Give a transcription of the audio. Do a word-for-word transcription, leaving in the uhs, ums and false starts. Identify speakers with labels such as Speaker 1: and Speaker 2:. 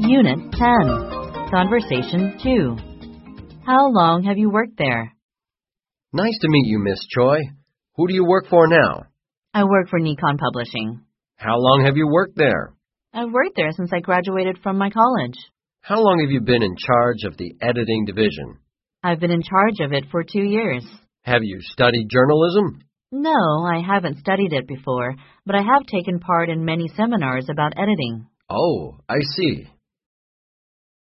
Speaker 1: Unit ten. Conversation two. How long have you worked there?
Speaker 2: Nice to meet you, Miss Choi. Who do you work for now?
Speaker 1: I work for Nikon Publishing.
Speaker 2: How long have you worked there?
Speaker 1: I've worked there since I graduated from my college.
Speaker 2: How long have you been in charge of the editing division?
Speaker 1: I've been in charge of it for two years.
Speaker 2: Have you studied journalism?
Speaker 1: No, I haven't studied it before, but I have taken part in many seminars about editing.
Speaker 2: Oh, I see.